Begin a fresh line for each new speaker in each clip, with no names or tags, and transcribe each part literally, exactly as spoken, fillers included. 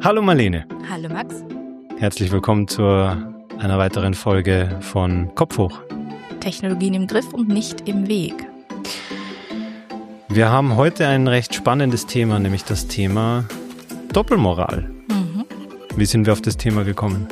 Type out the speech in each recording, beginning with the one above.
Hallo Marlene.
Hallo Max.
Herzlich willkommen zu einer weiteren Folge von Kopf hoch.
Technologien im Griff und nicht im Weg.
Wir haben heute ein recht spannendes Thema, nämlich das Thema Doppelmoral. Mhm. Wie sind wir auf das Thema gekommen?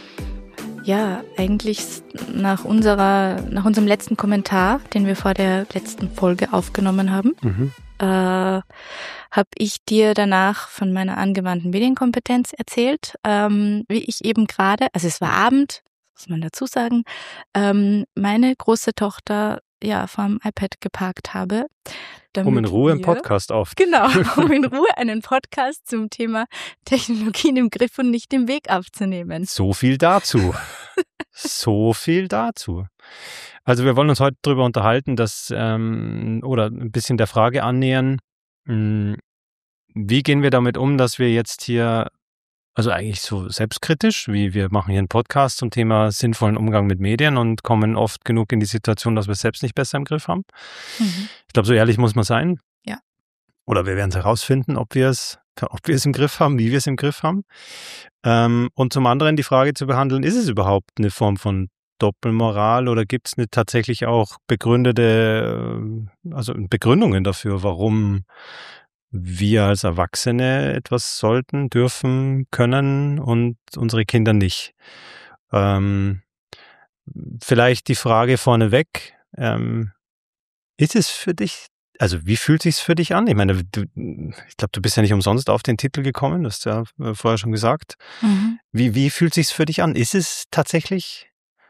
Ja, eigentlich nach unserer, nach unserem letzten Kommentar, den wir vor der letzten Folge aufgenommen haben, mhm. äh, habe ich dir danach von meiner angewandten Medienkompetenz erzählt, ähm, wie ich eben gerade, also es war Abend, muss man dazu sagen, ähm, meine große Tochter ja vorm iPad geparkt habe.
Um in Ruhe einen Podcast auf.
Genau, um in Ruhe einen Podcast zum Thema Technologien im Griff und nicht im Weg aufzunehmen.
So viel dazu. so viel dazu. Also wir wollen uns heute darüber unterhalten, dass ähm, oder ein bisschen der Frage annähern, mh, wie gehen wir damit um, dass wir jetzt hier, also eigentlich so selbstkritisch, wie wir machen hier einen Podcast zum Thema sinnvollen Umgang mit Medien und kommen oft genug in die Situation, dass wir es selbst nicht besser im Griff haben. Mhm. Ich glaube, so ehrlich muss man sein.
Ja.
Oder wir werden es herausfinden, ob wir es, ob wir es im Griff haben, wie wir es im Griff haben. Ähm, und zum anderen die Frage zu behandeln, ist es überhaupt eine Form von Doppelmoral oder gibt es tatsächlich auch begründete, also Begründungen dafür, warum wir als Erwachsene etwas sollten, dürfen, können und unsere Kinder nicht. Ähm, vielleicht die Frage vorneweg, ähm, ist es für dich, also wie fühlt sich's für dich an? Ich meine, du, ich glaube, du bist ja nicht umsonst auf den Titel gekommen, das hast du ja vorher schon gesagt. Mhm. Wie, wie fühlt sich's für dich an? Ist es tatsächlich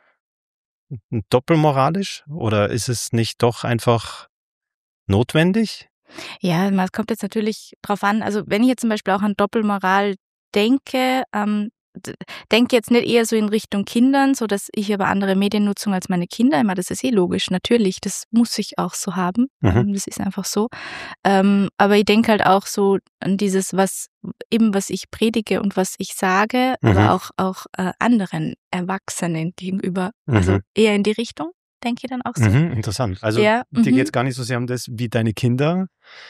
doppelmoralisch oder ist es nicht doch einfach notwendig?
Ja, es kommt jetzt natürlich drauf an, also wenn ich jetzt zum Beispiel auch an Doppelmoral denke, ähm, denke jetzt nicht eher so in Richtung Kindern, so dass ich aber andere Mediennutzung als meine Kinder, immer das ist eh logisch, natürlich, das muss ich auch so haben, mhm. das ist einfach so, ähm, aber ich denke halt auch so an dieses, was eben was ich predige und was ich sage, mhm. aber auch, auch äh, anderen Erwachsenen gegenüber, mhm. also eher in die Richtung. Denke ich dann auch so.
Mhm, interessant. Also ja, dir geht es gar nicht so sehr um das, wie deine Kinder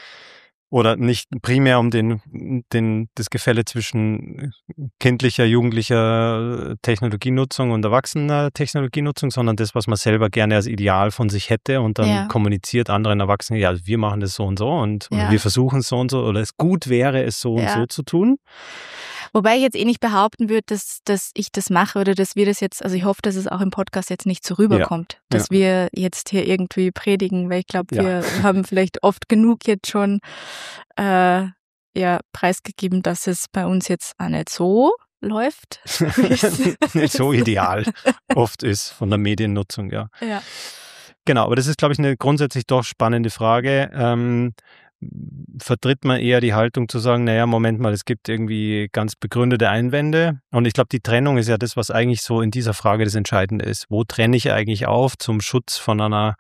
oder nicht primär um den, den, das Gefälle zwischen kindlicher, jugendlicher Technologienutzung und erwachsener Technologienutzung, sondern das, was man selber gerne als Ideal von sich hätte und dann ja. kommuniziert anderen Erwachsenen, ja, wir machen das so und so und ja. wir versuchen es so und so oder es gut wäre, es so ja. und so zu tun.
Wobei ich jetzt eh nicht behaupten würde, dass, dass ich das mache oder dass wir das jetzt, also ich hoffe, dass es auch im Podcast jetzt nicht so rüberkommt, ja. dass ja. wir jetzt hier irgendwie predigen, weil ich glaube, ja. wir haben vielleicht oft genug jetzt schon äh, ja, preisgegeben, dass es bei uns jetzt auch nicht so läuft.
Nicht so ideal oft ist von der Mediennutzung, ja.
Ja.
Genau, aber das ist, glaube ich, eine grundsätzlich doch spannende Frage. Ähm, vertritt man eher die Haltung zu sagen, naja, Moment mal, es gibt irgendwie ganz begründete Einwände. Und ich glaube, die Trennung ist ja das, was eigentlich so in dieser Frage das Entscheidende ist. Wo trenne ich eigentlich auf zum Schutz von einer,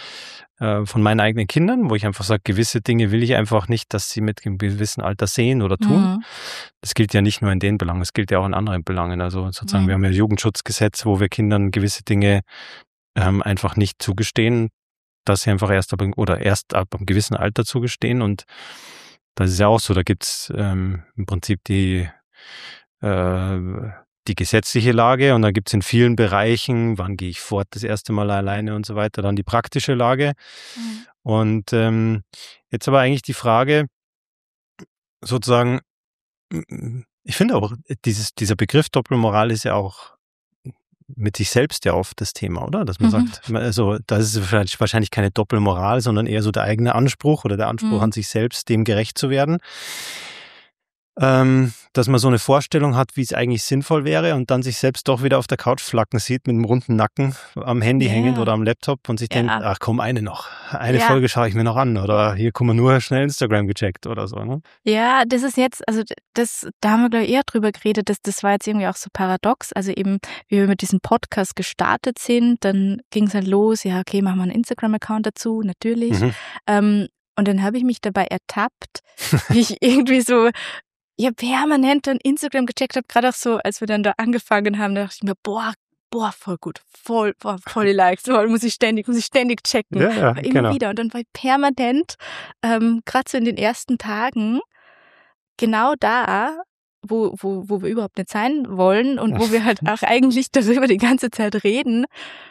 äh, von meinen eigenen Kindern, wo ich einfach sage, gewisse Dinge will ich einfach nicht, dass sie mit einem gewissen Alter sehen oder tun. Mhm. Das gilt ja nicht nur in den Belangen, es gilt ja auch in anderen Belangen. Also sozusagen, mhm. wir haben ja ein Jugendschutzgesetz, wo wir Kindern gewisse Dinge ähm, einfach nicht zugestehen, dass sie einfach erst ab, oder erst ab einem gewissen Alter zugestehen und das ist ja auch so, da gibt's ähm, im Prinzip die äh, die gesetzliche Lage und dann gibt's in vielen Bereichen, wann gehe ich fort das erste Mal alleine und so weiter, dann die praktische Lage mhm. und ähm, jetzt aber eigentlich die Frage sozusagen, ich finde auch, dieses, dieser Begriff Doppelmoral ist ja auch mit sich selbst ja oft das Thema, oder? Dass man mhm. sagt, also da ist es wahrscheinlich keine Doppelmoral, sondern eher so der eigene Anspruch oder der Anspruch mhm. an sich selbst, dem gerecht zu werden. Ähm, dass man so eine Vorstellung hat, wie es eigentlich sinnvoll wäre und dann sich selbst doch wieder auf der Couch flacken sieht mit einem runden Nacken am Handy ja. hängend oder am Laptop und sich ja. denkt, ach komm, eine noch. Eine ja. Folge schaue ich mir noch an oder hier kommen wir nur schnell Instagram gecheckt oder so. Ne?
Ja, das ist jetzt, also das, da haben wir glaube ich eher drüber geredet, dass das war jetzt irgendwie auch so paradox, also eben, wie wir mit diesem Podcast gestartet sind, dann ging es halt los, ja okay, machen wir einen Instagram-Account dazu, natürlich. Mhm. Ähm, und dann habe ich mich dabei ertappt, wie ich irgendwie so ja permanent dann Instagram gecheckt habe, gerade auch so, als wir dann da angefangen haben, da dachte ich mir, boah, boah, voll gut, voll, boah, voll die Likes, voll, muss ich ständig, muss ich ständig checken.
Ja, ja,
immer
genau.
wieder. Und dann war ich permanent, ähm, gerade so in den ersten Tagen, genau da, wo, wo, wo wir überhaupt nicht sein wollen und wo wir halt auch eigentlich darüber die ganze Zeit reden,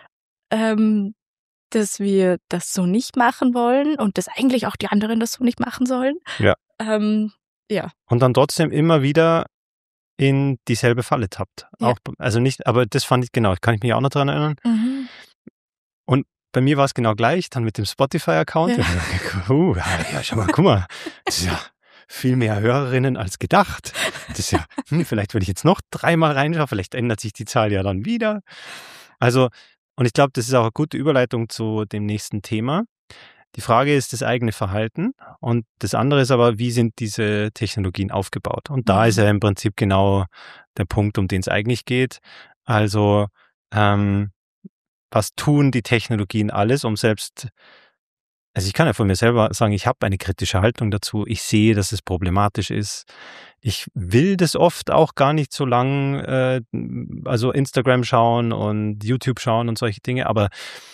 ähm, dass wir das so nicht machen wollen und dass eigentlich auch die anderen das so nicht machen sollen.
Ja.
Ähm, ja.
Und dann trotzdem immer wieder in dieselbe Falle tappt.
Ja.
Auch, also nicht, aber das fand ich, genau, kann ich mich auch noch dran erinnern.
Mhm.
Und bei mir war es genau gleich, dann mit dem Spotify-Account.
Ja.
Uh, ja, schau mal, guck mal, das ist ja viel mehr Hörerinnen als gedacht. Das ist ja, hm, vielleicht würde ich jetzt noch dreimal reinschauen, vielleicht ändert sich die Zahl ja dann wieder. Also, und ich glaube, das ist auch eine gute Überleitung zu dem nächsten Thema. Die Frage ist das eigene Verhalten und das andere ist aber, wie sind diese Technologien aufgebaut? Und da
Mhm.
ist ja im Prinzip genau der Punkt, um den es eigentlich geht. Also, ähm, was tun die Technologien alles, um selbst, also ich kann ja von mir selber sagen, ich habe eine kritische Haltung dazu. Ich sehe, dass es problematisch ist. Ich will das oft auch gar nicht so lang, äh, also Instagram schauen und YouTube schauen und solche Dinge, aber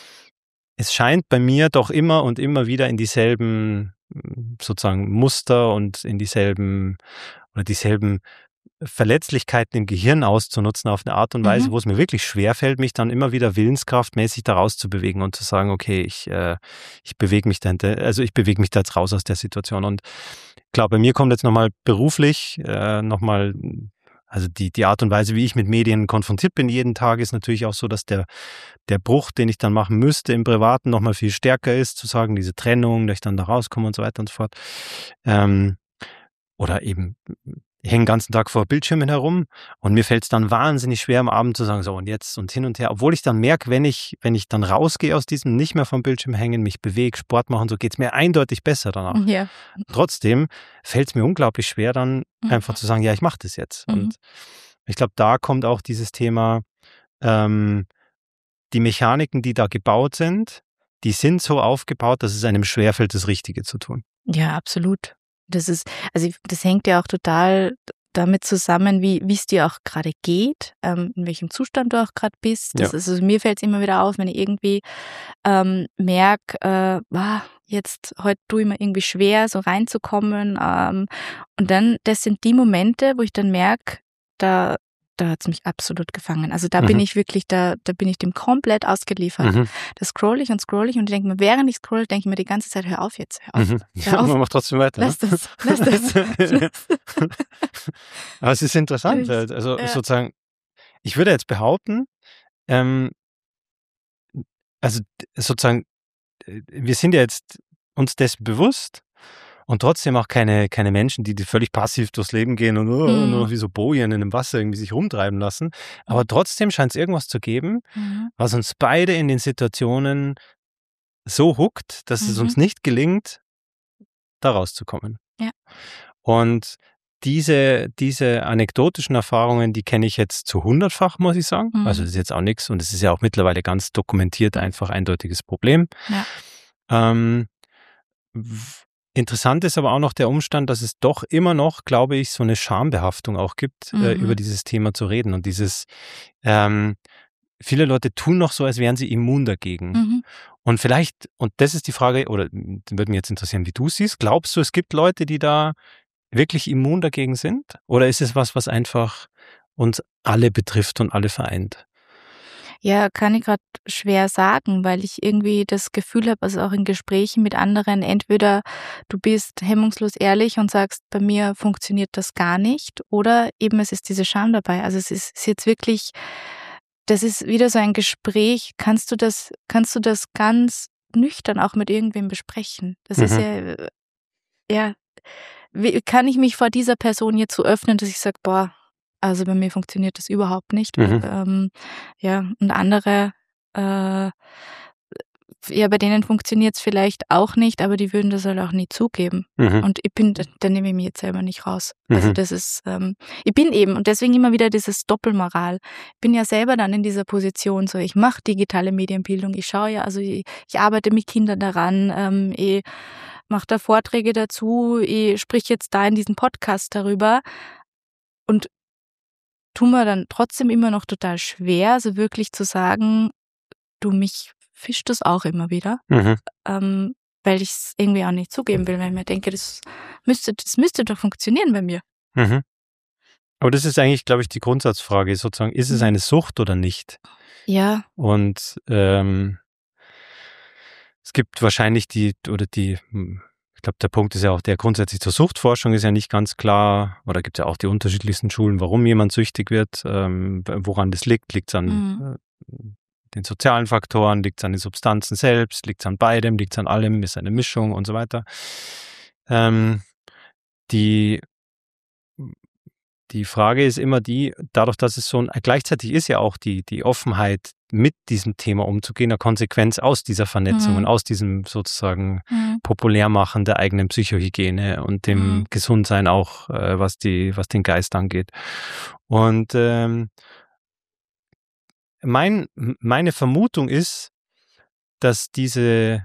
es scheint bei mir doch immer und immer wieder in dieselben sozusagen Muster und in dieselben oder dieselben Verletzlichkeiten im Gehirn auszunutzen auf eine Art und Weise,
Mhm.
wo es mir wirklich schwerfällt, mich dann immer wieder willenskraftmäßig da rauszubewegen und zu sagen, okay, ich, äh, ich bewege mich da, also ich bewege mich da jetzt raus aus der Situation. Und klar, bei mir kommt jetzt nochmal beruflich, äh, nochmal, also die, die Art und Weise, wie ich mit Medien konfrontiert bin jeden Tag, ist natürlich auch so, dass der, der Bruch, den ich dann machen müsste im Privaten, nochmal viel stärker ist, zu sagen, diese Trennung, dass ich dann da rauskomme und so weiter und so fort. Ähm, oder eben, ich hänge den ganzen Tag vor Bildschirmen herum und mir fällt es dann wahnsinnig schwer, am Abend zu sagen, so und jetzt und hin und her. Obwohl ich dann merke, wenn ich, wenn ich dann rausgehe aus diesem nicht mehr vom Bildschirm hängen, mich bewege, Sport machen, so geht es mir eindeutig besser danach.
Ja.
Trotzdem fällt es mir unglaublich schwer, dann
Mhm.
einfach zu sagen, ja, ich mache das jetzt.
Mhm.
Und ich glaube, da kommt auch dieses Thema, ähm, die Mechaniken, die da gebaut sind, die sind so aufgebaut, dass es einem schwerfällt, das Richtige zu tun.
Ja, absolut. Das ist, also ich- das hängt ja auch total damit zusammen, wie wie es dir auch gerade geht, ähm, in welchem Zustand du auch gerade bist. Das
Ja.
ist, also mir fällt es immer wieder auf, wenn ich irgendwie ähm, merke, äh, ah, jetzt heute tue ich mir irgendwie schwer, so reinzukommen. Ähm, und dann, das sind die Momente, wo ich dann merke, da da hat es mich absolut gefangen. Also da bin
Mhm.
ich wirklich, da da bin ich dem komplett ausgeliefert.
Mhm.
Da scroll ich und scroll ich und ich denke mir, während ich scroll, denke ich mir die ganze Zeit, hör auf jetzt, hör auf.
Mhm.
Hör
Ja,
auf.
man macht trotzdem weiter.
Lass
ne?
das, lass das. Lass.
Aber es ist interessant,
Ich-
weil, also
ja.
sozusagen, ich würde jetzt behaupten, ähm, also d- sozusagen, äh, wir sind ja jetzt uns dessen bewusst und trotzdem auch keine, keine Menschen, die, die völlig passiv durchs Leben gehen und uh,
Mhm.
nur noch wie so Bojen in dem Wasser irgendwie sich rumtreiben lassen. Aber trotzdem scheint es irgendwas zu geben,
Mhm.
was uns beide in den Situationen so huckt, dass es
Mhm.
uns nicht gelingt, da rauszukommen.
Ja.
Und diese, diese anekdotischen Erfahrungen, die kenne ich jetzt zu hundertfach, muss ich sagen.
Mhm.
Also das ist jetzt auch nichts und es ist ja auch mittlerweile ganz dokumentiert, einfach eindeutiges Problem.
Ja.
Ähm, w- interessant ist aber auch noch der Umstand, dass es doch immer noch, glaube ich, so eine Schambehaftung auch gibt, äh,
Mhm.
über dieses Thema zu reden. Und dieses, ähm, viele Leute tun noch so, als wären sie immun dagegen.
Mhm.
Und vielleicht, und das ist die Frage, oder m, würde mich jetzt interessieren, wie du siehst, glaubst du, es gibt Leute, die da wirklich immun dagegen sind? Oder ist es was, was einfach uns alle betrifft und alle vereint?
Ja, kann ich gerade schwer sagen, weil ich irgendwie das Gefühl habe, also auch in Gesprächen mit anderen, entweder du bist hemmungslos ehrlich und sagst, bei mir funktioniert das gar nicht, oder eben es ist diese Scham dabei. Also es ist, ist jetzt wirklich, das ist wieder so ein Gespräch. Kannst du das, kannst du das ganz nüchtern auch mit irgendwem besprechen? Das ist
Mhm.
ja, äh, ja, wie kann ich mich vor dieser Person jetzt so öffnen, dass ich sage, boah, also bei mir funktioniert das überhaupt nicht.
Mhm.
Ähm, ja, und andere, äh, ja, bei denen funktioniert es vielleicht auch nicht, aber die würden das halt auch nie zugeben.
Mhm.
Und ich bin, da, da nehme ich mich jetzt selber nicht raus. Also
Mhm.
das ist, ähm, ich bin eben, und deswegen immer wieder dieses Doppelmoral. Ich bin ja selber dann in dieser Position, so ich mache digitale Medienbildung, ich schaue ja, also ich, ich arbeite mit Kindern daran, ähm, ich mache da Vorträge dazu, ich sprich jetzt da in diesem Podcast darüber und tu mir dann trotzdem immer noch total schwer, so wirklich zu sagen, du, mich fischt das auch immer wieder,
Mhm.
ähm, weil ich es irgendwie auch nicht zugeben will, weil ich mir denke, das müsste, das müsste doch funktionieren bei mir.
Mhm. Aber das ist eigentlich, glaube ich, die Grundsatzfrage, sozusagen, ist es eine Sucht oder nicht?
Ja.
Und ähm, es gibt wahrscheinlich die, oder die, ich glaube, der Punkt ist ja auch der, grundsätzlich zur Suchtforschung ist ja nicht ganz klar, oder gibt es ja auch die unterschiedlichsten Schulen, warum jemand süchtig wird, ähm, woran das liegt. Liegt es an
Mhm.
äh, den sozialen Faktoren, liegt es an den Substanzen selbst, liegt es an beidem, liegt es an allem, ist eine Mischung und so weiter. Ähm, die Die Frage ist immer die, dadurch, dass es so ein, gleichzeitig ist ja auch die, die Offenheit, mit diesem Thema umzugehen, eine Konsequenz aus dieser Vernetzung
Mhm.
und aus diesem sozusagen
Mhm.
Populärmachen der eigenen Psychohygiene und dem
Mhm.
Gesundsein auch, äh, was die, was den Geist angeht. Und ähm, mein, meine Vermutung ist, dass diese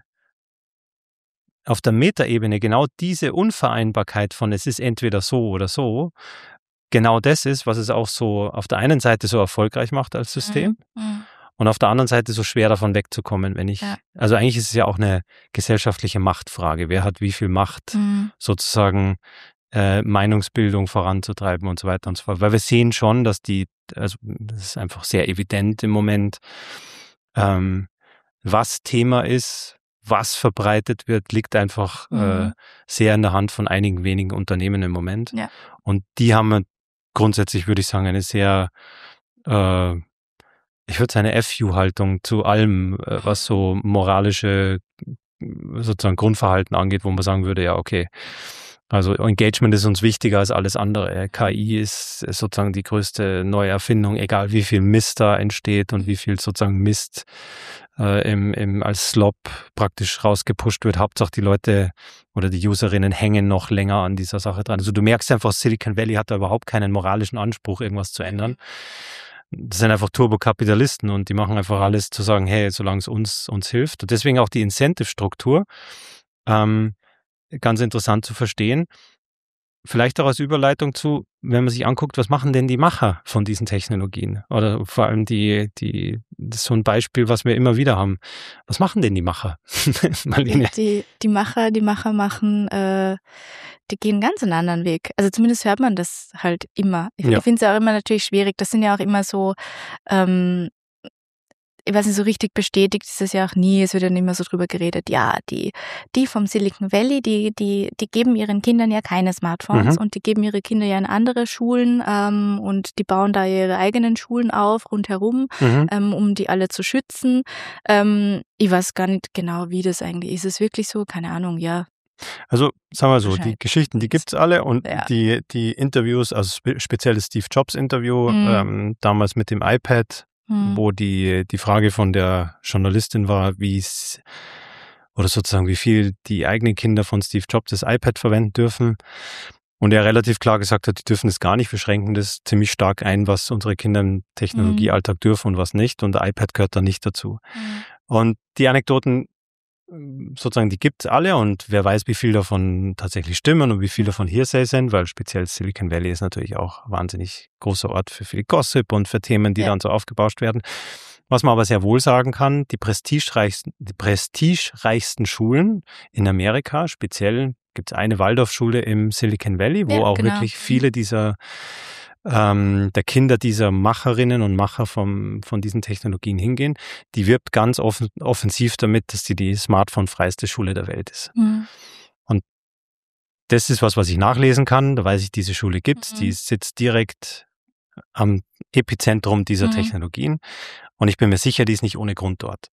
auf der Metaebene genau diese Unvereinbarkeit von es ist entweder so oder so, genau das ist, was es auch so auf der einen Seite so erfolgreich macht als System
Mhm.
und auf der anderen Seite so schwer davon wegzukommen, wenn ich,
Ja.
also eigentlich ist es ja auch eine gesellschaftliche Machtfrage. Wer hat wie viel Macht,
Mhm.
sozusagen äh, Meinungsbildung voranzutreiben und so weiter und so fort. Weil wir sehen schon, dass die, also das ist einfach sehr evident im Moment, ähm, was Thema ist, was verbreitet wird, liegt einfach
Mhm.
äh, sehr in der Hand von einigen wenigen Unternehmen im Moment.
Ja.
Und die haben grundsätzlich, würde ich sagen, eine sehr, äh, ich würde sagen, eine F U-Haltung zu allem, äh, was so moralische sozusagen Grundverhalten angeht, wo man sagen würde, ja, okay, also Engagement ist uns wichtiger als alles andere. K I ist, ist sozusagen die größte neue Erfindung, egal wie viel Mist da entsteht und wie viel sozusagen Mist äh, im, im, als Slop praktisch rausgepusht wird. Hauptsache die Leute oder die Userinnen hängen noch länger an dieser Sache dran. Also du merkst einfach, Silicon Valley hat da überhaupt keinen moralischen Anspruch, irgendwas zu ändern. Das sind einfach Turbokapitalisten und die machen einfach alles zu sagen, hey, solange es uns, uns hilft. Und deswegen auch die Incentive-Struktur, ähm, ganz interessant zu verstehen. Vielleicht auch als Überleitung zu, wenn man sich anguckt, was machen denn die Macher von diesen Technologien? Oder vor allem die, die, das ist so ein Beispiel, was wir immer wieder haben. Was machen denn die Macher? Marlene.
Die, die Macher, die Macher machen, äh, die gehen ganz einen anderen Weg. Also zumindest hört man das halt immer. Ich,
Ja.
ich finde es ja auch immer natürlich schwierig. Das sind ja auch immer so, ähm, ich weiß nicht, so richtig bestätigt ist es ja auch nie. Es wird dann immer so drüber geredet, ja, die, die vom Silicon Valley, die, die, die geben ihren Kindern ja keine Smartphones
Mhm.
und die geben ihre Kinder ja in andere Schulen ähm, und die bauen da ihre eigenen Schulen auf rundherum,
Mhm.
ähm, um die alle zu schützen. Ähm, ich weiß gar nicht genau, wie das eigentlich ist. Ist es wirklich so? Keine Ahnung, ja.
Also sagen wir so, die
Wahrscheinlich.
Geschichten, die gibt's alle und
Ja.
die, die Interviews, also spe speziell das Steve Jobs Interview,
Mhm.
ähm, damals mit dem iPad,
Mhm.
wo die, die Frage von der Journalistin war, wie es, oder sozusagen wie viel die eigenen Kinder von Steve Jobs das iPad verwenden dürfen. Und er relativ klar gesagt hat, die dürfen es gar nicht, wir schränken das ziemlich stark ein, was unsere Kinder im Technologiealltag dürfen und was nicht. Und der iPad gehört da nicht dazu.
Mhm.
Und die Anekdoten, sozusagen, die gibt's alle und wer weiß, wie viel davon tatsächlich stimmen und wie viel davon Hearsay sind, weil speziell Silicon Valley ist natürlich auch wahnsinnig großer Ort für viel Gossip und für Themen, die
Ja.
dann so aufgebauscht werden. Was man aber sehr wohl sagen kann, die prestigereichsten, die prestigereichsten Schulen in Amerika, speziell gibt es eine Waldorfschule im Silicon Valley, wo
Ja,
auch
genau.
wirklich viele dieser ähm, der Kinder dieser Macherinnen und Macher vom, von diesen Technologien hingehen, die wirbt ganz offen, offensiv damit, dass die die smartphone-freiste Schule der Welt ist.
Mhm.
Und das ist was, was ich nachlesen kann. Da weiß ich, diese Schule gibt's.
Mhm.
Die sitzt direkt am Epizentrum dieser
Mhm.
Technologien. Und ich bin mir sicher, die ist nicht ohne Grund dort.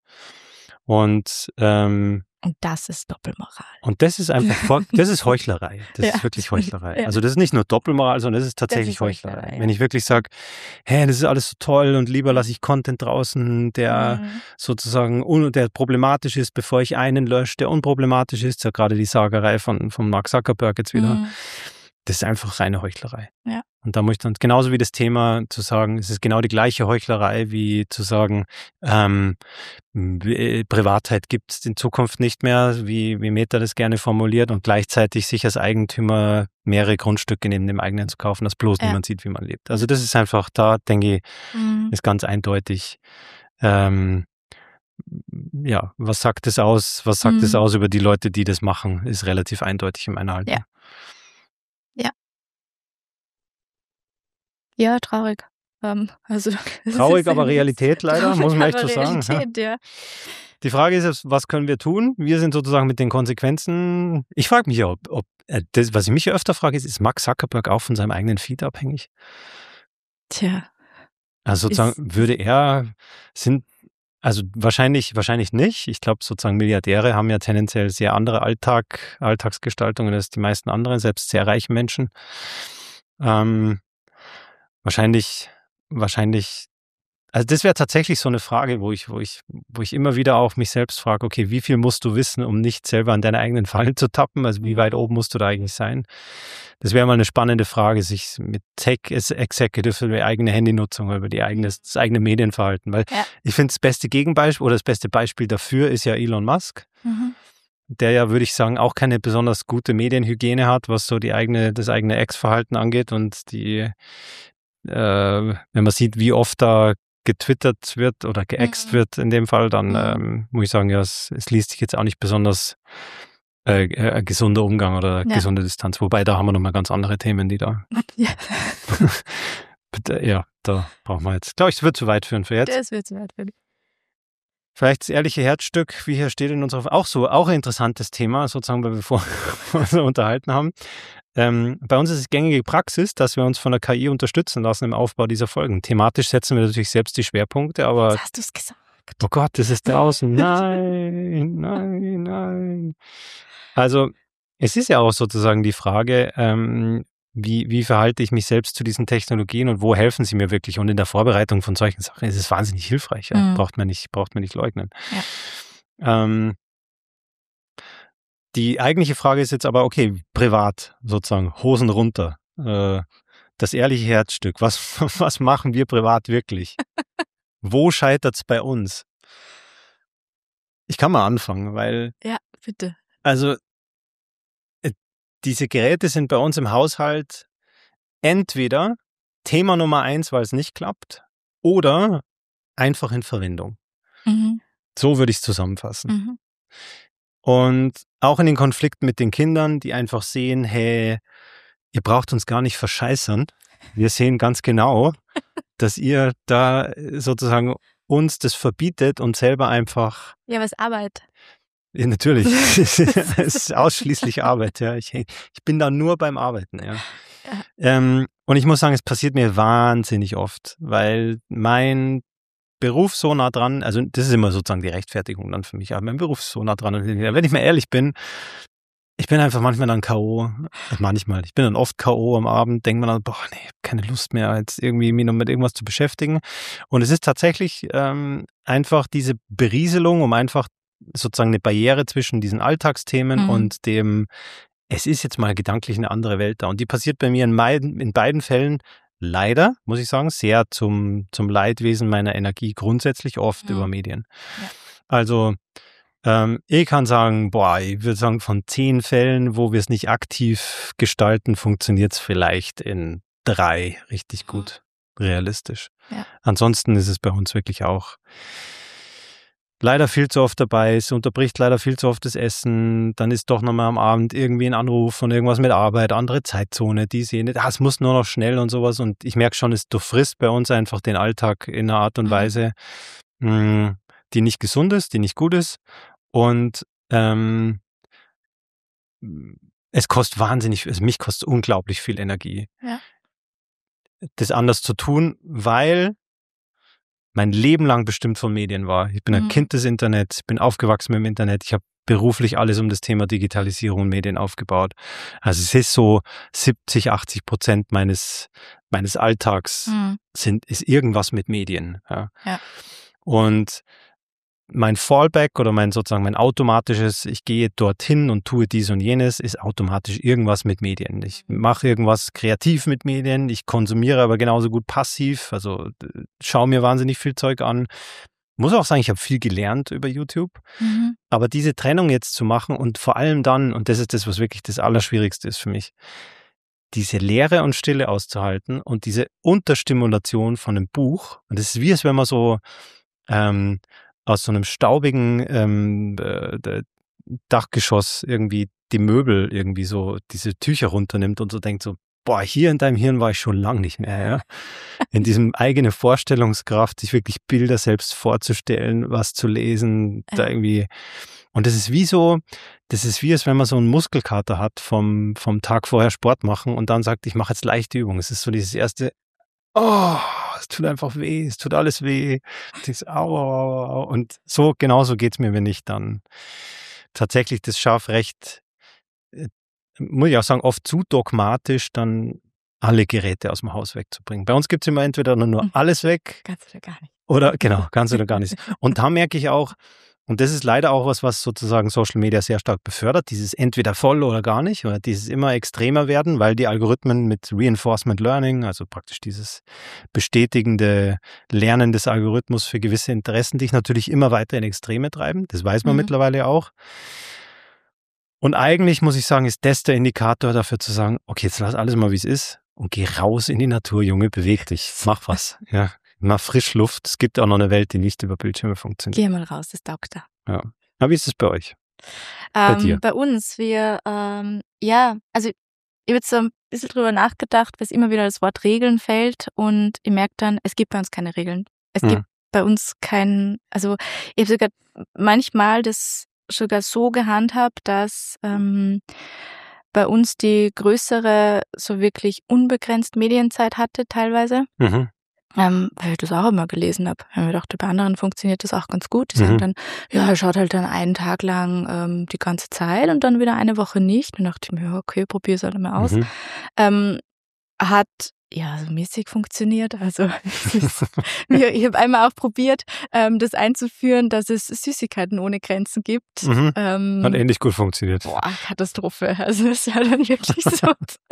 Und ähm,
Und das ist Doppelmoral.
Und das ist einfach, vor- das ist Heuchlerei. Das
Ja.
ist wirklich Heuchlerei.
Ja.
Also das ist nicht nur Doppelmoral, sondern das ist tatsächlich
ist
Heuchlerei.
Heuchlerei,
Wenn
ja.
ich wirklich sage, hey, das ist alles so toll und lieber lasse ich Content draußen, der
Mhm.
sozusagen un der problematisch ist, bevor ich einen lösche, der unproblematisch ist, ja gerade die Sagerei von, von Mark Zuckerberg jetzt wieder.
Mhm.
Das ist einfach reine Heuchlerei.
Ja.
Und da muss ich dann, genauso wie das Thema zu sagen, es ist genau die gleiche Heuchlerei, wie zu sagen, ähm, äh, Privatheit gibt es in Zukunft nicht mehr, wie, wie Meta das gerne formuliert, und gleichzeitig sich als Eigentümer mehrere Grundstücke neben dem eigenen zu kaufen, dass bloß
Ja.
niemand sieht, wie man lebt. Also das ist einfach, da denke ich,
Mhm.
ist ganz eindeutig, ähm, ja, was sagt es aus, was sagt es
Mhm.
aus über die Leute, die das machen, ist relativ eindeutig in meiner Haltung.
Ja. Ja. Ja, traurig. Ähm, also,
traurig, aber Realität leider,
traurig,
muss man echt
aber
so sagen.
Realität, ja.
Die Frage ist jetzt, was können wir tun? Wir sind sozusagen mit den Konsequenzen. Ich frage mich ja, ob, ob äh, das, was ich mich ja öfter frage, ist, ist Mark Zuckerberg auch von seinem eigenen Feed abhängig?
Tja.
Also sozusagen
Ist-
würde er, sind, also wahrscheinlich, wahrscheinlich nicht. Ich glaube, sozusagen Milliardäre haben ja tendenziell sehr andere Alltag, Alltagsgestaltungen als die meisten anderen, selbst sehr reichen Menschen. Ähm, wahrscheinlich, wahrscheinlich, also das wäre tatsächlich so eine Frage, wo ich, wo ich, wo ich immer wieder auch mich selbst frage, okay, wie viel musst du wissen, um nicht selber an deine eigenen Fallen zu tappen? Also wie weit oben musst du da eigentlich sein? Das wäre mal eine spannende Frage, sich mit Tech Executive über die eigene Handynutzung, über die eigene, das eigene Medienverhalten. Weil
Ja.
ich finde, das beste Gegenbeispiel oder das beste Beispiel dafür ist ja Elon Musk,
Mhm.
der ja, würde ich sagen, auch keine besonders gute Medienhygiene hat, was so die eigene, das eigene Ex-Verhalten angeht und die, äh, wenn man sieht, wie oft da getwittert wird oder geäxt
Mhm.
wird in dem Fall, dann
Mhm.
ähm, muss ich sagen, ja, es, es liest sich jetzt auch nicht besonders äh, äh, gesunder Umgang oder
Ja.
gesunde Distanz. Wobei, da haben wir nochmal ganz andere Themen, die da,
Ja,
bitte, ja, da brauchen wir jetzt, glaube ich, es wird zu weit führen für jetzt.
das wird zu weit werden.
Vielleicht das ehrliche Herzstück, wie hier steht in unserer, auch so, auch ein interessantes Thema, sozusagen, weil wir vorher uns so unterhalten haben. Ähm, bei uns ist es gängige Praxis, dass wir uns von der K I unterstützen lassen im Aufbau dieser Folgen. Thematisch setzen wir natürlich selbst die Schwerpunkte, aber
Jetzt hast du es gesagt.
oh Gott, das ist draußen. Nein, nein, nein. Also, es ist ja auch sozusagen die Frage, ähm, wie, wie verhalte ich mich selbst zu diesen Technologien und wo helfen sie mir wirklich? Und in der Vorbereitung von solchen Sachen ist es wahnsinnig hilfreich. Ja?
Mhm.
Braucht man nicht, braucht man nicht leugnen.
Ja.
Ähm, die eigentliche Frage ist jetzt aber, okay, privat sozusagen, Hosen runter. Äh, das ehrliche Herzstück. Was, was machen wir privat wirklich? Wo scheitert es bei uns? Ich kann mal anfangen, weil
Ja, bitte.
also äh, diese Geräte sind bei uns im Haushalt entweder Thema Nummer eins, weil es nicht klappt, oder einfach in Verwendung.
Mhm.
So würde ich es zusammenfassen.
Mhm.
Und auch in den Konflikten mit den Kindern, die einfach sehen, hey, ihr braucht uns gar nicht verscheißern. Wir sehen ganz genau, dass ihr da sozusagen uns das verbietet und selber einfach.
Ja, was Arbeit?
Ja, natürlich, es ist ausschließlich Arbeit. Ja. Ich, ich bin da nur beim Arbeiten. Ja.
Ja.
Ähm, und ich muss sagen, es passiert mir wahnsinnig oft, weil mein Beruf so nah dran, also das ist immer sozusagen die Rechtfertigung dann für mich, aber mein Beruf ist so nah dran. Und wenn ich mal ehrlich bin, ich bin einfach manchmal dann K O, manchmal, ich bin dann oft K O am Abend, denkt man dann, boah, nee, ich habe keine Lust mehr, jetzt irgendwie mich noch mit irgendwas zu beschäftigen. Und es ist tatsächlich ähm, einfach diese Berieselung, um einfach sozusagen eine Barriere zwischen diesen Alltagsthemen
Mhm.
und dem, es ist jetzt mal gedanklich eine andere Welt da. Und die passiert bei mir in beiden, in beiden Fällen leider, muss ich sagen, sehr zum, zum Leidwesen meiner Energie, grundsätzlich oft
Mhm.
über Medien.
Ja.
Also ähm, ich kann sagen, boah, ich würde sagen, von zehn Fällen, wo wir es nicht aktiv gestalten, funktioniert es vielleicht in drei richtig gut, realistisch.
Ja.
Ansonsten ist es bei uns wirklich auch leider viel zu oft dabei, es unterbricht leider viel zu oft das Essen, dann ist doch nochmal am Abend irgendwie ein Anruf von irgendwas mit Arbeit, andere Zeitzone, die sehen nicht, ah, es muss nur noch schnell und sowas und ich merke schon, es durchfrisst bei uns einfach den Alltag in einer Art und
Mhm.
Weise, mh, die nicht gesund ist, die nicht gut ist und ähm, es kostet wahnsinnig, also mich kostet unglaublich viel Energie,
Ja.
das anders zu tun, weil mein Leben lang bestimmt von Medien war. Ich bin ein
Mhm.
Kind des Internets, bin aufgewachsen mit dem Internet. Ich habe beruflich alles um das Thema Digitalisierung und Medien aufgebaut. Also es ist so siebzig, achtzig Prozent meines, meines Alltags
Mhm.
sind, ist irgendwas mit Medien. Ja.
Ja.
Und mein Fallback oder mein sozusagen mein automatisches, ich gehe dorthin und tue dies und jenes, ist automatisch irgendwas mit Medien. Ich mache irgendwas kreativ mit Medien, ich konsumiere aber genauso gut passiv, also schaue mir wahnsinnig viel Zeug an. Muss auch sagen, ich habe viel gelernt über YouTube,
Mhm.
aber diese Trennung jetzt zu machen und vor allem dann, und das ist das, was wirklich das Allerschwierigste ist für mich, diese Leere und Stille auszuhalten und diese Unterstimulation von einem Buch, und das ist wie, als wenn man so ähm, aus so einem staubigen ähm, äh, Dachgeschoss irgendwie die Möbel irgendwie so, diese Tücher runternimmt und so denkt so, boah, hier in deinem Hirn war ich schon lang nicht mehr, ja. In diesem eigene Vorstellungskraft, sich wirklich Bilder selbst vorzustellen, was zu lesen,
Ja.
da irgendwie. Und das ist wie so, das ist wie, als wenn man so einen Muskelkater hat vom, vom Tag vorher Sport machen und dann sagt, ich mache jetzt leichte Übungen. Es ist so dieses erste, oh, es tut einfach weh, es tut alles weh. Dieses, au, au, au. Und so, genauso geht's mir, wenn ich dann tatsächlich das schaffe, recht, äh, muss ich auch sagen, oft zu dogmatisch dann alle Geräte aus dem Haus wegzubringen. Bei uns gibt's immer entweder nur, nur
Mhm.
alles weg
Ganz oder gar nicht.
oder, genau, ganz oder gar nichts. Und da merke ich auch, und das ist leider auch was, was sozusagen Social Media sehr stark befördert, dieses entweder voll oder gar nicht, oder dieses immer extremer werden, weil die Algorithmen mit Reinforcement Learning, also praktisch dieses bestätigende Lernen des Algorithmus für gewisse Interessen, dich natürlich immer weiter in Extreme treiben. Das weiß man
Mhm.
mittlerweile auch. Und eigentlich muss ich sagen, ist das der Indikator dafür zu sagen, okay, jetzt lass alles mal, wie es ist und geh raus in die Natur, Junge, beweg dich, mach was. Ja, mal frisch Luft. Es gibt auch noch eine Welt, die nicht über Bildschirme funktioniert.
Geh mal raus, das taugt da.
Ja. Aber wie ist es bei euch? Bei dir?
Ähm, bei uns, wir, ähm, ja, also ich habe jetzt so ein bisschen drüber nachgedacht, weil es immer wieder das Wort Regeln fällt und ich merke dann, es gibt bei uns keine Regeln. Es
Hm.
gibt bei uns keinen, also ich habe sogar manchmal das sogar so gehandhabt, dass ähm, bei uns die größere so wirklich unbegrenzt Medienzeit hatte teilweise.
Mhm.
Ähm, weil ich das auch immer gelesen habe. Ich habe mir gedacht, bei anderen funktioniert das auch ganz gut. Die sagen
Mhm.
dann, ja, er schaut halt dann einen Tag lang ähm, die ganze Zeit und dann wieder eine Woche nicht. Und dachte ich mir, ja, okay, probier es halt mal aus.
Mhm.
Ähm, hat ja so mäßig funktioniert. Also es ist, ich habe einmal auch probiert, ähm, das einzuführen, dass es Süßigkeiten ohne Grenzen gibt.
Mhm.
Ähm,
Hat ähnlich gut funktioniert.
boah, Katastrophe. Also das war dann wirklich so.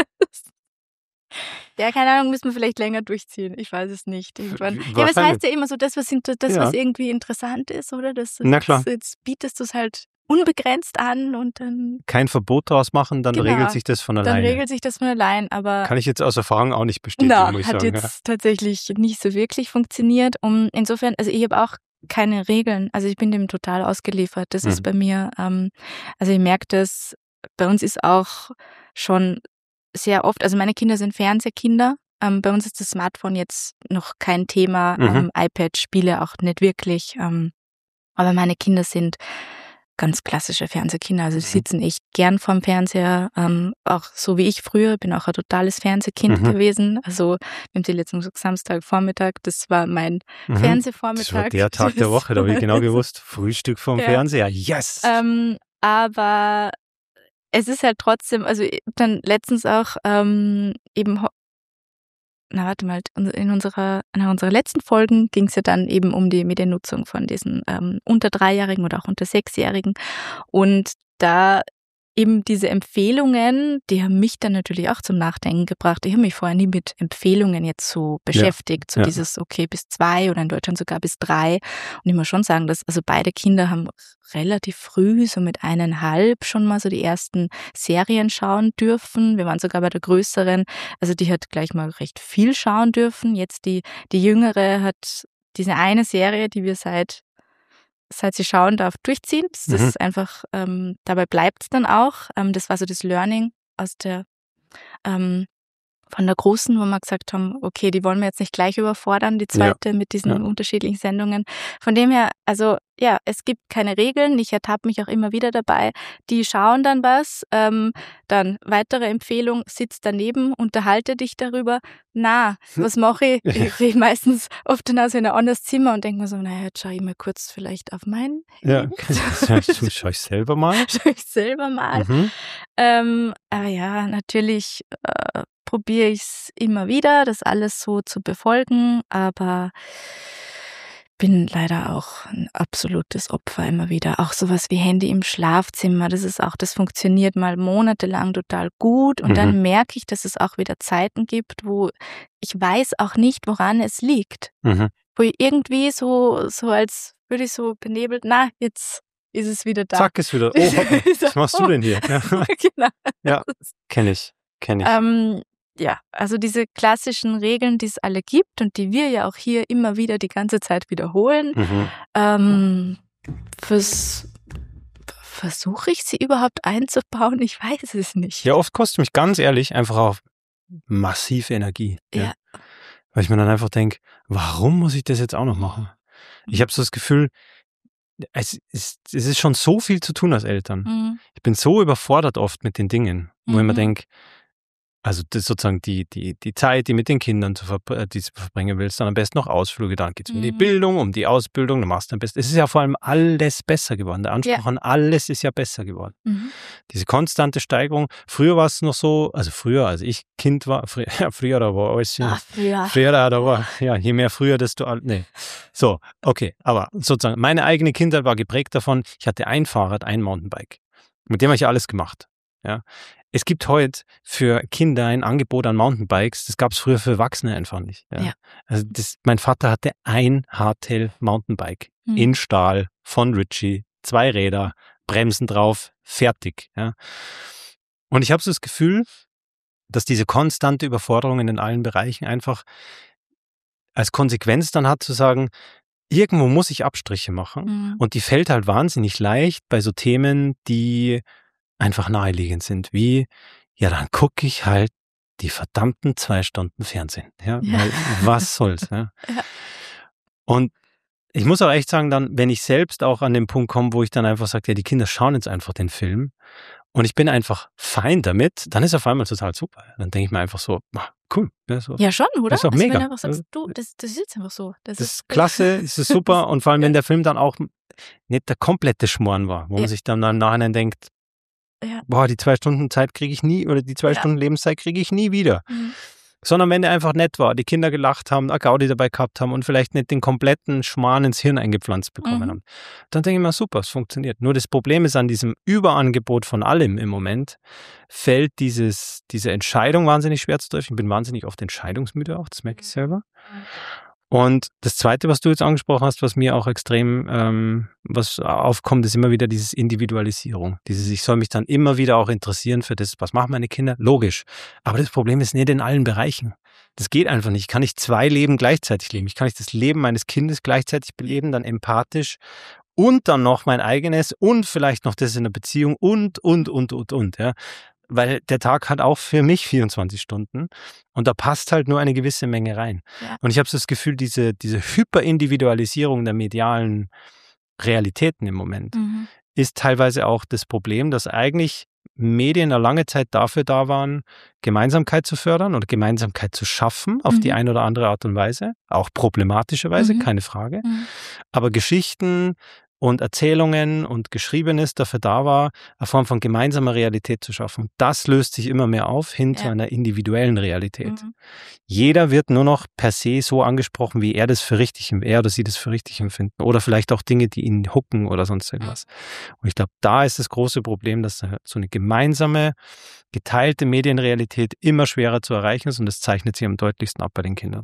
Ja, keine Ahnung, müssen wir vielleicht länger durchziehen. Ich weiß es nicht. Irgendwann. Ja, aber es heißt ja immer so, das, was, inter- das,
Ja.
was irgendwie interessant ist, oder? Das,
Na klar.
Jetzt bietest du es halt unbegrenzt an und dann,
Kein Verbot draus machen, dann
Genau.
regelt sich das von
dann
alleine.
regelt sich das von allein. Aber
Kann ich jetzt aus Erfahrung auch nicht bestätigen,
na,
muss ich
hat
sagen.
jetzt tatsächlich nicht so wirklich funktioniert. Und insofern, also ich habe auch keine Regeln. Also ich bin dem total ausgeliefert. Das
Mhm.
ist bei mir, ähm, also ich merke das, bei uns ist auch schon sehr oft, also meine Kinder sind Fernsehkinder. Ähm, bei uns ist das Smartphone jetzt noch kein Thema,
Mhm.
ähm, iPad, Spiele auch nicht wirklich. Ähm, aber meine Kinder sind ganz klassische Fernsehkinder. Also die
Mhm.
sitzen echt gern vorm Fernseher. Ähm, auch so wie ich früher, bin auch ein totales Fernsehkind
Mhm.
gewesen. Also wir haben die letzten Samstagvormittag, das war mein
Mhm.
Fernsehvormittag.
Das war der Tag der
Das
Woche, da habe ich
war-
genau gewusst. Frühstück vom
Ja.
Fernseher, yes!
Ähm, aber es ist halt trotzdem, also ich hab dann letztens auch ähm, eben, ho- na warte mal, in unserer, in unserer letzten Folgen ging es ja dann eben um die Mediennutzung von diesen ähm, unter Dreijährigen oder auch unter Sechsjährigen. Und da eben diese Empfehlungen, die haben mich dann natürlich auch zum Nachdenken gebracht. Ich habe mich vorher nie mit Empfehlungen jetzt so beschäftigt, so
ja.
dieses okay bis zwei oder in Deutschland sogar bis drei. Und ich muss schon sagen, dass also beide Kinder haben relativ früh, so mit eineinhalb schon mal so die ersten Serien schauen dürfen. Wir waren sogar bei der Größeren, also die hat gleich mal recht viel schauen dürfen. Jetzt die, die Jüngere hat diese eine Serie, die wir seit seit sie schauen darf, durchziehen. Das
Mhm.
ist einfach, ähm, dabei bleibt es dann auch. Ähm, das war so das Learning aus der, ähm, von der Großen, wo wir gesagt haben, okay, die wollen wir jetzt nicht gleich überfordern, die zweite mit diesen
ja.
unterschiedlichen Sendungen. Von dem her, also ja, es gibt keine Regeln. Ich ertappe mich auch immer wieder dabei. Die schauen dann was, ähm, dann weitere Empfehlung, sitz daneben, unterhalte dich darüber. Na, was mache ich? Ich gehe meistens oft dann aus in ein anderes Zimmer und denke mir so, naja, jetzt schaue ich mal kurz vielleicht auf mein
Ja,
Handy.
du schau ich selber mal.
Schaue ich selber mal.
Mhm.
Ähm, aber ja, natürlich äh, probiere ich es immer wieder, das alles so zu befolgen, aber bin leider auch ein absolutes Opfer immer wieder. Auch sowas wie Handy im Schlafzimmer, das ist auch, das funktioniert mal monatelang total gut und
Mhm.
dann merke ich, dass es auch wieder Zeiten gibt, wo ich weiß auch nicht, woran es liegt.
Mhm.
Wo ich irgendwie so, so als würde ich so benebelt, na, jetzt ist es wieder da.
Zack, ist wieder. Oh, hoppla, was machst du denn hier? Ja,
Genau.
ja kenne ich, kenne ich.
Ähm, ja, also diese klassischen Regeln, die es alle gibt und die wir ja auch hier immer wieder die ganze Zeit wiederholen,
Mhm.
ähm, fürs versuche ich sie überhaupt einzubauen? Ich weiß es nicht.
Ja, oft kostet mich ganz ehrlich einfach auch massiv Energie. Ja.
Ja.
Weil ich mir dann einfach denke, warum muss ich das jetzt auch noch machen? Ich habe so das Gefühl, es ist, es ist schon so viel zu tun als Eltern.
Mhm.
Ich bin so überfordert oft mit den Dingen, wo ich mir
Mhm.
denke, also das sozusagen die, die, die Zeit, die mit den Kindern zu verbr- die du verbringen willst, dann am besten noch Ausflüge, dann geht es um die
Mhm.
Bildung, um die Ausbildung, dann machst du am besten. Es ist ja vor allem alles besser geworden. Der Anspruch
Ja.
an alles ist ja besser geworden.
Mhm.
Diese konstante Steigerung. Früher war es noch so, also früher, als ich Kind war, früher, ja, früher da war alles, ja,
Ach, ja.
früher da, da war, ja, je mehr früher, desto, alt- nee. So, okay, aber sozusagen, meine eigene Kindheit war geprägt davon, ich hatte ein Fahrrad, ein Mountainbike. Mit dem habe ich alles gemacht, ja. Es gibt heute für Kinder ein Angebot an Mountainbikes, das gab es früher für Erwachsene einfach nicht. Ja.
Ja.
Also das, mein Vater hatte ein Hardtail Mountainbike
Mhm.
in Stahl von Ritchie, zwei Räder, Bremsen drauf, fertig. Ja. Und ich habe so das Gefühl, dass diese konstante Überforderung in allen Bereichen einfach als Konsequenz dann hat zu sagen, irgendwo muss ich Abstriche machen.
Mhm.
Und die fällt halt wahnsinnig leicht bei so Themen, die einfach naheliegend sind, wie, ja, dann gucke ich halt die verdammten zwei Stunden Fernsehen. Ja,
Ja.
weil was soll's. Ja.
Ja.
Und ich muss auch echt sagen, dann, wenn ich selbst auch an den Punkt komme, wo ich dann einfach sage, ja, die Kinder schauen jetzt einfach den Film und ich bin einfach fein damit, dann ist auf einmal total super. Dann denke ich mir einfach so, ah, cool. Ja, so.
Ja, schon, oder?
Das ist doch
Also,
mega.
wenn du einfach sagst, du, das, das ist jetzt einfach so. Das,
Das
ist
ist klasse, das ist super und vor allem, wenn der Film dann auch nicht der komplette Schmoren war, wo
Ja.
man sich dann im Nachhinein denkt,
Ja.
boah, die zwei Stunden Zeit kriege ich nie oder die zwei
Ja.
Stunden Lebenszeit kriege ich nie wieder.
Mhm.
Sondern wenn der einfach nett war, die Kinder gelacht haben, eine Gaudi dabei gehabt haben und vielleicht nicht den kompletten Schmarrn ins Hirn eingepflanzt bekommen
Mhm.
haben, dann denke ich mir, super, es funktioniert. Nur das Problem ist, an diesem Überangebot von allem im Moment fällt dieses, diese Entscheidung wahnsinnig schwer zu treffen. Ich bin wahnsinnig oft entscheidungsmüde auch, das merke ich selber. Und das Zweite, was du jetzt angesprochen hast, was mir auch extrem ähm, was aufkommt, ist immer wieder dieses Individualisierung. Dieses, ich soll mich dann immer wieder auch interessieren für das, was machen meine Kinder? Logisch. Aber das Problem ist nicht in allen Bereichen. Das geht einfach nicht. Ich kann nicht zwei Leben gleichzeitig leben. Ich kann nicht das Leben meines Kindes gleichzeitig beleben, dann empathisch und dann noch mein eigenes und vielleicht noch das in der Beziehung und, und, und, und, und, ja. Weil der Tag hat auch für mich vierundzwanzig Stunden und da passt halt nur eine gewisse Menge rein.
Ja.
Und ich habe so das Gefühl, diese, diese Hyperindividualisierung der medialen Realitäten im Moment
Mhm.
ist teilweise auch das Problem, dass eigentlich Medien eine lange Zeit dafür da waren, Gemeinsamkeit zu fördern oder Gemeinsamkeit zu schaffen auf
Mhm.
die eine oder andere Art und Weise, auch problematischerweise,
Mhm.
keine Frage.
Mhm.
Aber Geschichten und Erzählungen und Geschriebenes dafür da war, eine Form von gemeinsamer Realität zu schaffen. Das löst sich immer mehr auf hin zu
Ja.
einer individuellen Realität.
Mhm.
Jeder wird nur noch per se so angesprochen, wie er das für richtig, er oder sie das für richtig empfinden. Oder vielleicht auch Dinge, die ihn hucken oder sonst irgendwas. Und ich glaube, da ist das große Problem, dass so eine gemeinsame, geteilte Medienrealität immer schwerer zu erreichen ist und das zeichnet sich am deutlichsten ab bei den Kindern.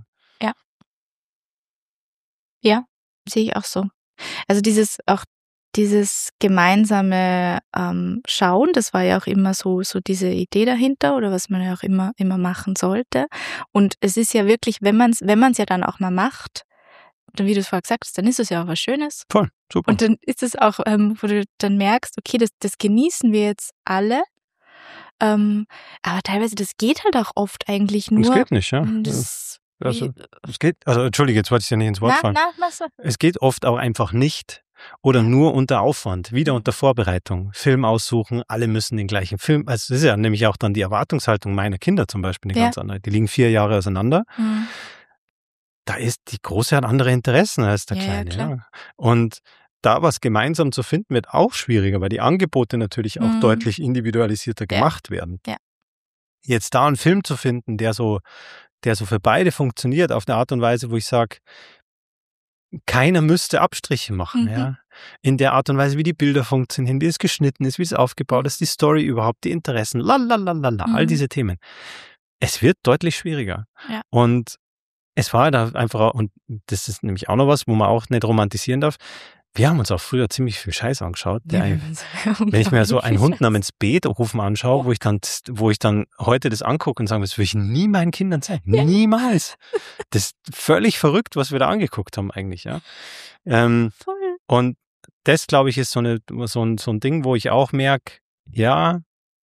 Sehe ich auch so. Also dieses auch dieses gemeinsame ähm, Schauen, das war ja auch immer so so diese Idee dahinter oder was man ja auch immer immer machen sollte. Und es ist ja wirklich, wenn man es wenn man es ja dann auch mal macht, dann wie du es vorher gesagt hast, dann ist es ja auch was Schönes.
Voll, super.
Und dann ist es auch, ähm, wo du dann merkst, okay, das das genießen wir jetzt alle. Ähm, aber teilweise, das geht halt auch oft eigentlich nur.
das geht nicht, ja.
Das,
Also,
wie,
es geht, also entschuldige, jetzt wollte ich ja nicht ins Wort
na,
fallen.
na, machst du.
Es geht oft auch einfach nicht oder nur unter Aufwand, wieder unter Vorbereitung. Film aussuchen, alle müssen den gleichen Film. Also das ist ja nämlich auch dann die Erwartungshaltung meiner Kinder zum Beispiel eine
Ja.
ganz andere. Die liegen vier Jahre auseinander.
Mhm.
Da ist die Große hat andere Interessen als der
Ja, ja,
Kleine.
klar.
Ja. Und da was gemeinsam zu finden, wird auch schwieriger, weil die Angebote natürlich auch
Mhm.
deutlich individualisierter
Ja.
gemacht werden.
Ja.
Jetzt da einen Film zu finden, der so der so für beide funktioniert, auf eine Art und Weise, wo ich sage, keiner müsste Abstriche machen,
Mhm.
ja. In der Art und Weise, wie die Bilder funktionieren, wie es geschnitten ist, wie es aufgebaut ist, die Story überhaupt, die Interessen, lalalala, all
Mhm.
diese Themen. Es wird deutlich schwieriger.
Ja.
Und es war da einfach, und das ist nämlich auch noch was, wo man auch nicht romantisieren darf, wir haben uns auch früher ziemlich viel Scheiß angeschaut. Der
Ja,
ein- Wenn ich mir so einen Hund namens Beethoven anschaue, wo ich dann, wo ich dann heute das angucke und sage, das würde ich nie meinen Kindern zeigen.
Ja.
Niemals. Das ist völlig verrückt, was wir da angeguckt haben eigentlich, ja. Ähm,
Voll.
und das, glaube ich, ist so, eine, so, ein, so ein Ding, wo ich auch merke, ja,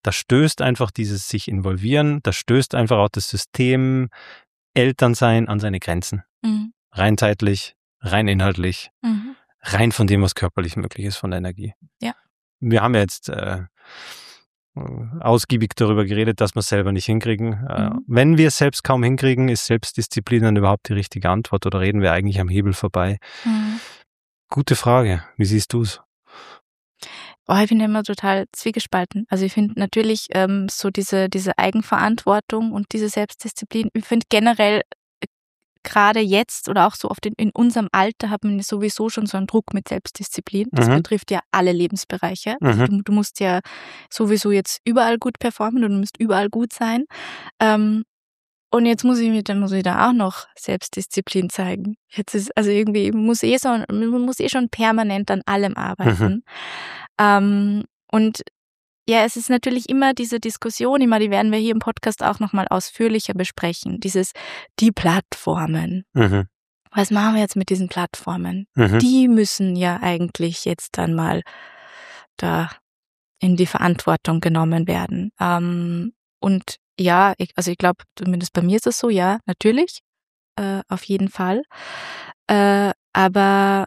da stößt einfach dieses sich involvieren, da stößt einfach auch das System Elternsein an seine Grenzen. Mhm. Rein zeitlich, rein inhaltlich, mhm. rein von dem, was körperlich möglich ist, von der Energie.
Ja.
Wir haben ja jetzt äh, ausgiebig darüber geredet, dass wir es selber nicht hinkriegen. Mhm. Äh, wenn wir es selbst kaum hinkriegen, ist Selbstdisziplin dann überhaupt die richtige Antwort oder reden wir eigentlich am Hebel vorbei? Mhm. Gute Frage. Wie siehst du es?
Oh, ich bin ja immer total zwiegespalten. Also ich finde natürlich ähm, so diese, diese Eigenverantwortung und diese Selbstdisziplin, ich finde generell äh, gerade jetzt oder auch so oft in, in unserem Alter hat man sowieso schon so einen Druck mit Selbstdisziplin. Das mhm. betrifft ja alle Lebensbereiche. Mhm. Also du, du musst ja sowieso jetzt überall gut performen und du musst überall gut sein. Ähm, Und jetzt muss ich mir, dann muss ich da auch noch Selbstdisziplin zeigen. Jetzt ist, also irgendwie muss eh so, man muss eh schon permanent an allem arbeiten. Mhm. Ähm, und ja, es ist natürlich immer diese Diskussion, immer, die werden wir hier im Podcast auch nochmal ausführlicher besprechen. Dieses, die Plattformen. Mhm. Was machen wir jetzt mit diesen Plattformen? Mhm. Die müssen ja eigentlich jetzt dann mal da in die Verantwortung genommen werden. Ähm, und ja, ich, also ich glaube, zumindest bei mir ist das so, ja, natürlich, äh, auf jeden Fall. Äh, aber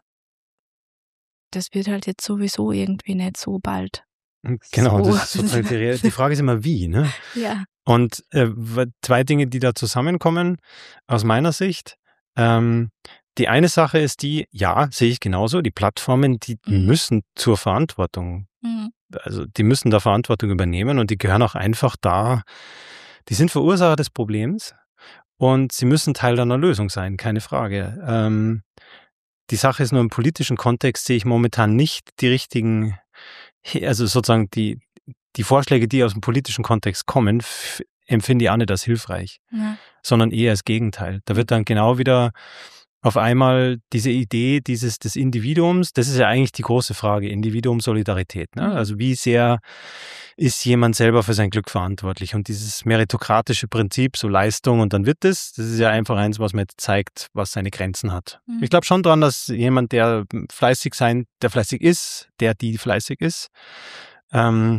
das wird halt jetzt sowieso irgendwie nicht so bald.
Genau, so. Das ist sozusagen die, die Frage ist immer wie, ne?
Ja.
Und äh, zwei Dinge, die da zusammenkommen, aus meiner Sicht. Ähm, die eine Sache ist die, ja, sehe ich genauso, die Plattformen, die mhm. müssen zur Verantwortung, mhm. also die müssen da Verantwortung übernehmen und die gehören auch einfach da, die sind Verursacher des Problems und sie müssen Teil einer Lösung sein, keine Frage. Ähm, die Sache ist nur, im politischen Kontext sehe ich momentan nicht die richtigen, also sozusagen die, die Vorschläge, die aus dem politischen Kontext kommen, f- empfinde ich auch nicht als hilfreich, ja. sondern eher als Gegenteil. Da wird dann genau wieder auf einmal diese Idee dieses des Individuums, das ist ja eigentlich die große Frage, Individuum-Solidarität. Ne? Mhm. Also wie sehr ist jemand selber für sein Glück verantwortlich? Und dieses meritokratische Prinzip, so Leistung und dann wird es, das ist ja einfach eins, was mir jetzt zeigt, was seine Grenzen hat. Mhm. Ich glaube schon dran, dass jemand, der fleißig sein, der fleißig ist, der die fleißig ist, ähm,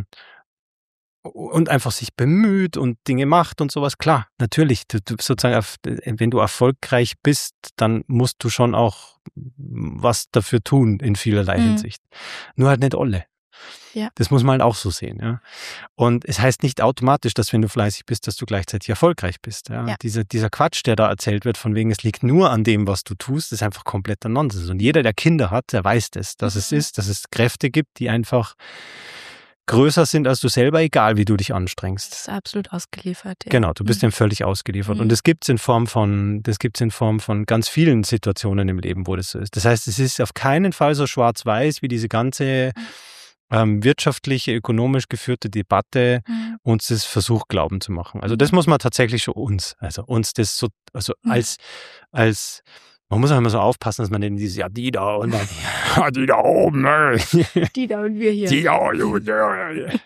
und einfach sich bemüht und Dinge macht und sowas. Klar, natürlich, du, du sozusagen, wenn du erfolgreich bist, dann musst du schon auch was dafür tun in vielerlei mhm. Hinsicht. Nur halt nicht alle. Ja. Das muss man halt auch so sehen. Ja. Und es heißt nicht automatisch, dass wenn du fleißig bist, dass du gleichzeitig erfolgreich bist. Ja. Ja. Dieser, dieser Quatsch, der da erzählt wird, von wegen, es liegt nur an dem, was du tust, ist einfach kompletter Nonsens. Und jeder, der Kinder hat, der weiß das, dass mhm. es ist, dass es Kräfte gibt, die einfach größer sind als du selber, egal wie du dich anstrengst.
Das ist absolut ausgeliefert. Ja.
Genau, du bist mhm. dem völlig ausgeliefert. Mhm. Und das gibt's in Form von, das gibt's in Form von ganz vielen Situationen im Leben, wo das so ist. Das heißt, es ist auf keinen Fall so schwarz-weiß, wie diese ganze mhm. ähm, wirtschaftliche, ökonomisch geführte Debatte mhm. uns das versucht glauben zu machen. Also das muss man tatsächlich schon uns, also uns das so, also mhm. als, als man muss auch immer so aufpassen, dass man denn dieses, ja, die da und dann, ja, die da oben.
Die da und wir hier.
Die da und wir.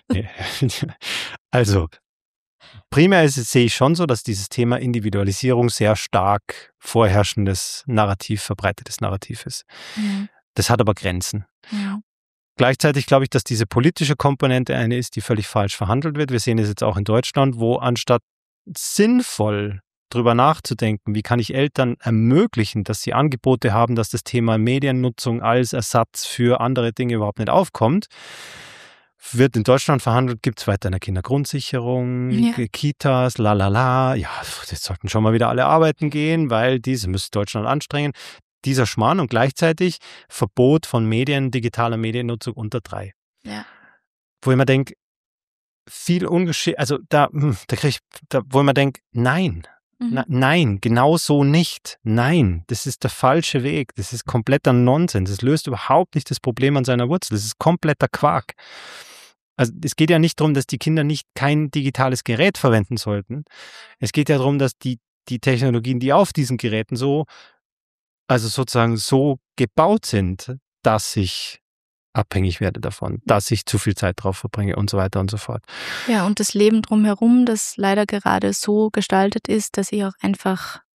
Also, primär ist, sehe ich schon so, dass dieses Thema Individualisierung sehr stark vorherrschendes Narrativ, verbreitetes Narrativ ist. Ja. Das hat aber Grenzen. Ja. Gleichzeitig glaube ich, dass diese politische Komponente eine ist, die völlig falsch verhandelt wird. Wir sehen es jetzt auch in Deutschland, wo anstatt sinnvoll drüber nachzudenken, wie kann ich Eltern ermöglichen, dass sie Angebote haben, dass das Thema Mediennutzung als Ersatz für andere Dinge überhaupt nicht aufkommt, wird in Deutschland verhandelt, gibt es weiter eine Kindergrundsicherung, ja. Kitas, lalala, ja, jetzt sollten schon mal wieder alle arbeiten gehen, weil diese müsste Deutschland anstrengen. Dieser Schmarrn und gleichzeitig Verbot von Medien, digitaler Mediennutzung unter drei. Ja. Wo ich mir denke, viel ungeschickt, also da, da kriege ich, da, wo ich mir denke, nein, Na, nein, genau so nicht. Nein, das ist der falsche Weg. Das ist kompletter Nonsens. Das löst überhaupt nicht das Problem an seiner Wurzel. Das ist kompletter Quark. Also es geht ja nicht darum, dass die Kinder nicht kein digitales Gerät verwenden sollten. Es geht ja darum, dass die, die Technologien, die auf diesen Geräten so, also sozusagen so gebaut sind, dass ich abhängig werde davon, dass ich zu viel Zeit drauf verbringe und so weiter und so fort.
Ja, und das Leben drumherum, das leider gerade so gestaltet ist, dass ich auch einfach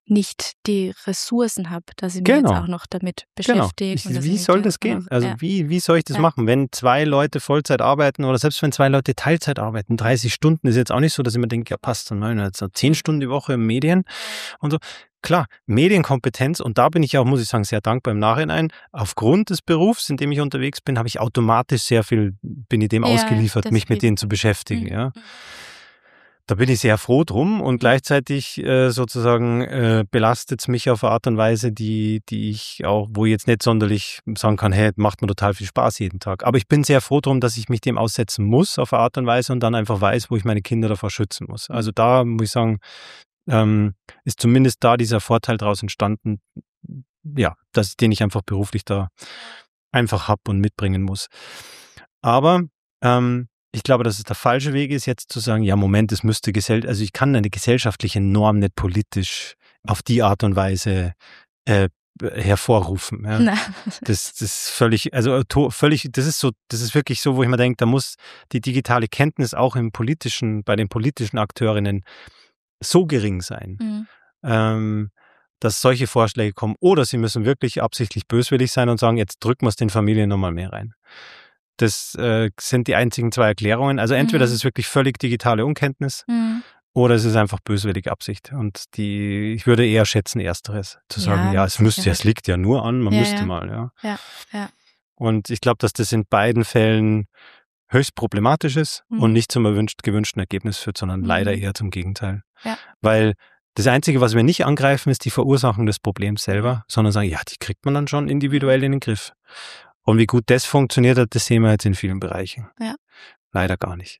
nicht die Ressourcen habe, dass ich mich
Genau.
jetzt auch noch damit
Genau.
beschäftige.
Ich,
und dass
wie
ich
soll
nicht
das gehen?
auch-
Also
ja.
wie, wie soll ich das
Ja.
machen? Wenn zwei Leute Vollzeit arbeiten oder selbst wenn zwei Leute Teilzeit arbeiten, dreißig Stunden ist jetzt auch nicht so, dass ich mir denke, ja passt, dann machen wir jetzt so zehn Stunden die Woche in Medien und so. Klar, Medienkompetenz, und da bin ich auch, muss ich sagen, sehr dankbar im Nachhinein. Aufgrund des Berufs, in dem ich unterwegs bin, habe ich automatisch sehr viel, bin ich dem
Ja,
ausgeliefert,
das
mich mit
geht.
denen zu beschäftigen.
Mhm.
Ja. Da bin ich sehr froh drum und gleichzeitig äh, sozusagen äh, belastet es mich auf eine Art und Weise, die, die ich auch, wo ich jetzt nicht sonderlich sagen kann, hey, macht mir total viel Spaß jeden Tag. Aber ich bin sehr froh drum, dass ich mich dem aussetzen muss auf eine Art und Weise und dann einfach weiß, wo ich meine Kinder davor schützen muss. Also da muss ich sagen, ähm, ist zumindest da dieser Vorteil daraus entstanden, ja, dass, den ich einfach beruflich da einfach hab und mitbringen muss. Aber ähm, ich glaube, dass es der falsche Weg ist, jetzt zu sagen, ja, Moment, es müsste gesell, also ich kann eine gesellschaftliche Norm nicht politisch auf die Art und Weise äh, hervorrufen. Ja.
Na,
Das, das ist völlig, also to, völlig, das ist so, das ist wirklich so, wo ich mir denke, da muss die digitale Kenntnis auch im politischen, bei den politischen Akteurinnen so gering sein,
mhm.
ähm, dass solche Vorschläge kommen. Oder sie müssen wirklich absichtlich böswillig sein und sagen, jetzt drücken wir es den Familien nochmal mehr rein. Das äh, sind die einzigen zwei Erklärungen. Also entweder
Mhm.
es ist wirklich völlig digitale Unkenntnis
Mhm.
oder es ist einfach böswillige Absicht. Und die, ich würde eher schätzen, ersteres. Zu sagen,
Ja,
ja, es müsste,
Sicherheit.
es liegt ja nur an, man
Ja,
müsste
ja.
mal, ja.
Ja, ja.
Und ich glaube, dass das in beiden Fällen höchst problematisch ist
Mhm.
und nicht zum erwünscht, gewünschten Ergebnis führt, sondern
Mhm.
leider eher zum Gegenteil.
Ja.
Weil das Einzige, was wir nicht angreifen, ist die Verursachung des Problems selber, sondern sagen, ja, die kriegt man dann schon individuell in den Griff. Und wie gut das funktioniert hat, das sehen wir jetzt in vielen Bereichen.
Ja.
Leider gar nicht.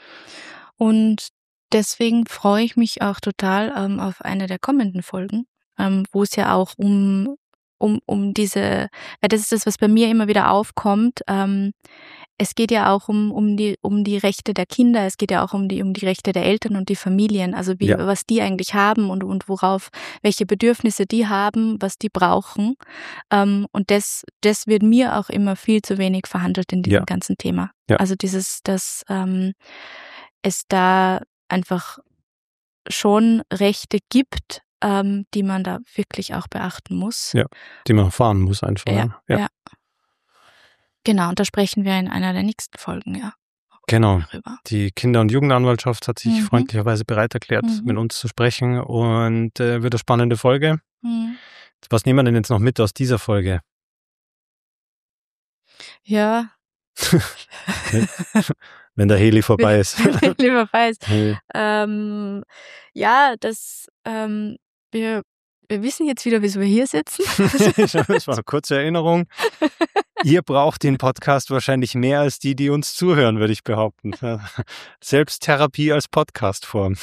Und deswegen freue ich mich auch total ähm, auf eine der kommenden Folgen, ähm, wo es ja auch um, um, um diese, weil das ist das, was bei mir immer wieder aufkommt. Ähm, es geht ja auch um, um, die, um die Rechte der Kinder, es geht ja auch um die, um die Rechte der Eltern und die Familien, also wie,
Ja.
was die eigentlich haben und, und worauf, welche Bedürfnisse die haben, was die brauchen. Ähm, und das, das wird mir auch immer viel zu wenig verhandelt in diesem
Ja.
ganzen Thema.
Ja.
Also dieses, dass ähm, es da einfach schon Rechte gibt, ähm, die man da wirklich auch beachten muss.
Ja. Die man erfahren muss einfach.
Ja,
Ja.
ja. Genau, und da sprechen wir in einer der nächsten Folgen, ja.
Genau.
Darüber.
Die Kinder- und Jugendanwaltschaft hat sich
Mhm.
freundlicherweise bereit erklärt,
Mhm.
mit uns zu sprechen und äh, wird eine spannende Folge.
Mhm.
Was nehmen wir denn jetzt noch mit aus dieser Folge?
Ja,
Wenn der Heli vorbei ist.
lieber Weiß.
Hey.
Ähm, ja, das, ähm, wir, wir wissen jetzt wieder, wieso wir hier sitzen.
Das war eine kurze Erinnerung. Ihr braucht den Podcast wahrscheinlich mehr als die, die uns zuhören, würde ich behaupten. Selbsttherapie als Podcastform.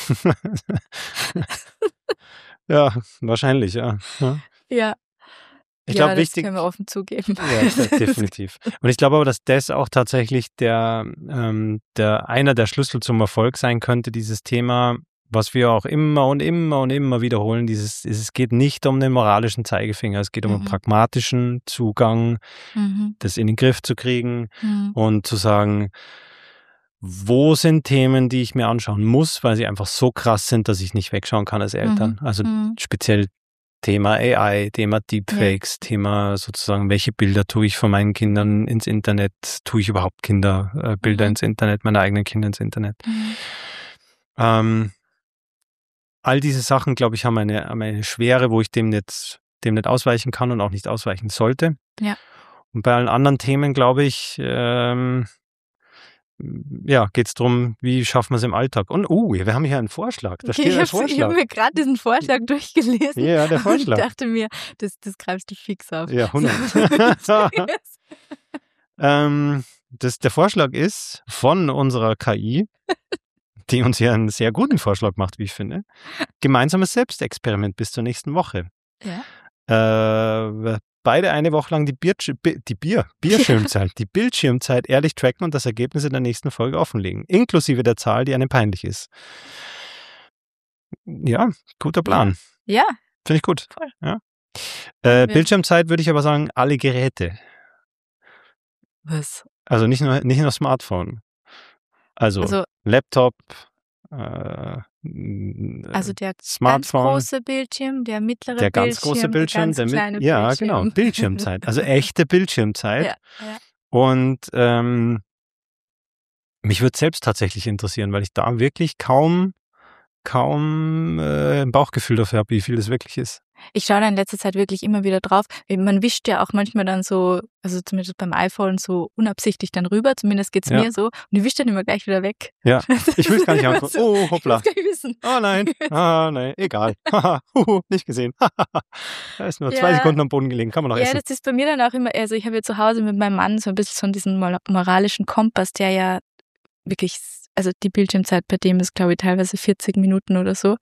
Ja, wahrscheinlich, ja. Ja.
Ja,
Ich
ja
glaube,
das
wichtig.
können wir offen zugeben.
Ja, de- definitiv. Und ich glaube aber, dass das auch tatsächlich der, ähm, der einer der Schlüssel zum Erfolg sein könnte, dieses Thema, was wir auch immer und immer und immer wiederholen, dieses, es geht nicht um den moralischen Zeigefinger, es geht um einen
Mhm.
pragmatischen Zugang,
Mhm.
das in den Griff zu kriegen
Mhm.
und zu sagen, wo sind Themen, die ich mir anschauen muss, weil sie einfach so krass sind, dass ich nicht wegschauen kann als Eltern.
Mhm.
Also
Mhm.
speziell Thema A I, Thema Deepfakes, Thema sozusagen, welche Bilder tue ich von meinen Kindern ins Internet, tue ich überhaupt Kinderbilder äh, Bilder
Mhm.
ins Internet, meine eigenen Kinder ins Internet.
Mhm.
Ähm, all diese Sachen, glaube ich, haben eine, haben eine Schwere, wo ich dem nicht, dem nicht ausweichen kann und auch nicht ausweichen sollte.
Ja.
Und bei allen anderen Themen, glaube ich, ähm, ja, geht es darum, wie schaffen wir es im Alltag. Und, uh, wir haben hier einen Vorschlag. Da
Okay,
steht
ich
ein
habe
Vorschlag.
hab mir gerade diesen Vorschlag durchgelesen
Ja, der Vorschlag.
und dachte mir, das, das greifst du fix auf.
Ja, hundert. ähm, das, der Vorschlag ist von unserer K I, die uns hier einen sehr guten Vorschlag macht, wie ich finde. Gemeinsames Selbstexperiment bis zur nächsten Woche.
Ja.
Äh, beide eine Woche lang die, Bier, die Bier, Bierschirmzeit, die Bildschirmzeit ehrlich tracken und das Ergebnis in der nächsten Folge offenlegen. Inklusive der Zahl, die einem peinlich ist. Ja, guter Plan.
Ja,
Finde ich gut.
Voll.
Ja. Äh,
Ja.
Bildschirmzeit würde ich aber sagen, alle Geräte.
was?
Also nicht nur, nicht nur Smartphone. Also,
Also,
Laptop, äh,
Also der
Smartphone,
ganz große Bildschirm, der mittlere
der
Bildschirm,
ganz große Bildschirm,
der ganz
der
kleine
mit, ja,
Bildschirm.
genau, Bildschirmzeit, also echte Bildschirmzeit.
Ja, ja.
Und ähm, mich würde selbst tatsächlich interessieren, weil ich da wirklich kaum, kaum äh, ein Bauchgefühl dafür habe, wie viel das wirklich ist.
Ich schaue da in letzter Zeit wirklich immer wieder drauf. Man wischt ja auch manchmal dann so, also zumindest beim iPhone, so unabsichtlich dann rüber. Zumindest geht's
Ja.
mir so. Und die wischt dann immer gleich wieder weg.
Ja, ich will es gar nicht angucken. Oh, hoppla.
Ich will's gar nicht wissen.
Oh nein, ah nein, egal. Haha, huhu, nicht gesehen. Da ist nur
Ja.
zwei Sekunden am Boden gelegen, kann man noch
Ja,
essen.
das ist bei mir dann auch immer, also ich habe ja zu Hause mit meinem Mann so ein bisschen so diesen mor- moralischen Kompass, der ja wirklich, also die Bildschirmzeit bei dem ist, glaube ich, teilweise vierzig Minuten oder so.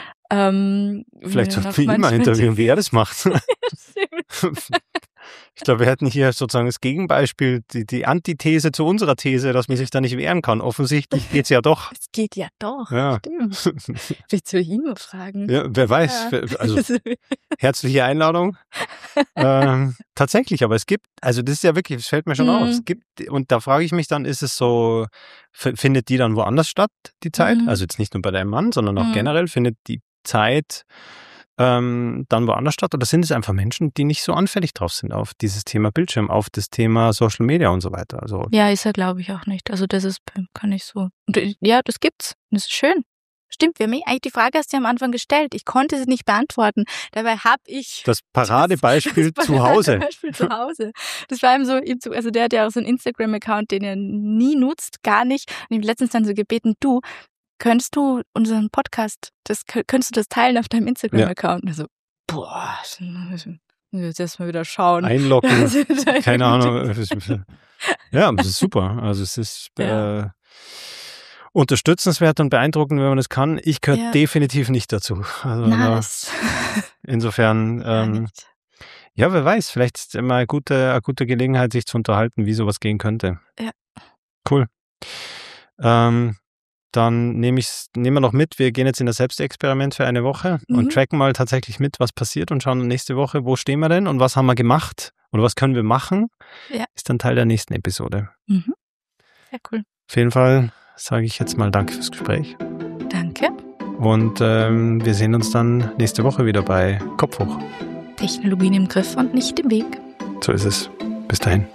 Ähm,
Vielleicht
ja,
sollten wir ihn mal
manchmal-
interviewen, wie er das macht.
Stimmt.
Ich glaube, wir hätten hier sozusagen das Gegenbeispiel, die, die Antithese zu unserer These, dass man sich da nicht wehren kann. Offensichtlich geht's ja doch.
Es geht ja doch.
Ja.
Stimmt. Vielleicht soll ich ihn mal fragen.
Ja, wer weiß.
Ja.
Also herzliche Einladung. ähm, tatsächlich, aber es gibt, also das ist ja wirklich, es fällt mir schon
Mhm.
auf. Es gibt, und da frage ich mich dann, ist es so, f- findet die dann woanders statt, die Zeit?
Mhm.
Also jetzt nicht nur bei deinem Mann, sondern auch
Mhm.
generell, findet die Zeit ähm, dann woanders statt? Oder sind es einfach Menschen, die nicht so anfällig drauf sind auf dieses Thema Bildschirm, auf das Thema Social Media und so weiter? Also
Ja, ist er, glaube ich, auch nicht. Also das ist, kann ich so. Und, äh, ja, das gibt's. Das ist schön. Stimmt, wir haben eigentlich die Frage hast du ja am Anfang gestellt. Ich konnte sie nicht beantworten. Dabei habe ich
das Paradebeispiel
das
zu Hause.
Beispiel zu Hause. Das war ihm so, ihm zu- also der hat ja auch so einen Instagram-Account, den er nie nutzt, gar nicht. Und ich habe letztens dann so gebeten, du, könntest du unseren Podcast, das könntest du das teilen auf deinem Instagram-Account? Und er so, boah, jetzt erstmal wieder schauen.
Einloggen,
Also,
keine Ahnung. Ja, aber es ist super. Also es ist
Ja.
äh, unterstützenswert und beeindruckend, wenn man das kann. Ich gehöre
Ja.
definitiv nicht dazu. Also
Na,
da,
das
insofern,
gar
ähm,
nicht.
ja, wer weiß, vielleicht ist immer eine gute, eine gute Gelegenheit, sich zu unterhalten, wie sowas gehen könnte.
Ja.
Cool. Ähm, dann nehme ich nehmen wir noch mit, wir gehen jetzt in das Selbstexperiment für eine Woche
Mhm.
und tracken mal tatsächlich mit, was passiert und schauen nächste Woche, wo stehen wir denn und was haben wir gemacht oder was können wir machen,
Ja.
ist dann Teil der nächsten Episode.
Mhm. Sehr cool.
Auf jeden Fall sage ich jetzt mal Danke fürs Gespräch
Danke.
und ähm, wir sehen uns dann nächste Woche wieder bei Kopf hoch.
Technologien im Griff und nicht im Weg.
So ist es. Bis dahin.